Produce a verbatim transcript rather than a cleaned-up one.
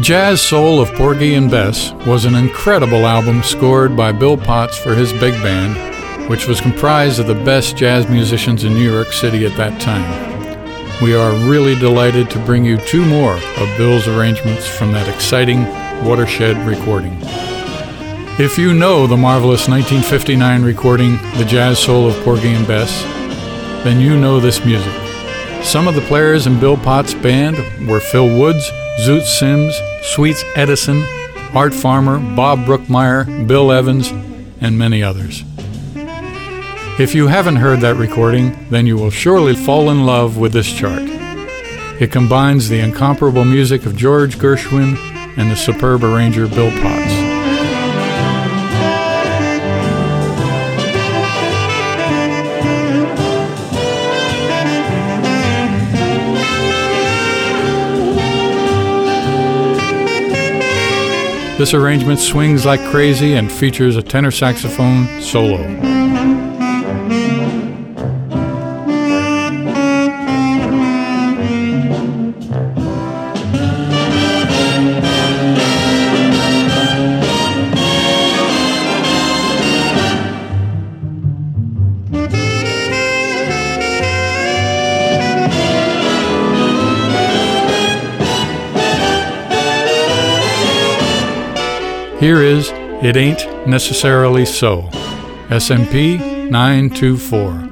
Jazz Soul of Porgy and Bess was an incredible album scored by Bill Potts for his big band, which was comprised of the best jazz musicians in New York City at that time. We are really delighted to bring you two more of Bill's arrangements from that exciting watershed recording. If you know the marvelous nineteen fifty-nine recording, The Jazz Soul of Porgy and Bess, then you know this music. Some of the players in Bill Potts' band were Phil Woods, Zoot Sims, Sweets Edison, Art Farmer, Bob Brookmeyer, Bill Evans, and many others. If you haven't heard that recording, then you will surely fall in love with this chart. It combines the incomparable music of George Gershwin and the superb arranger Bill Potts. This arrangement swings like crazy and features a tenor saxophone solo. Here is It Ain't Necessarily So, S M P nine two four.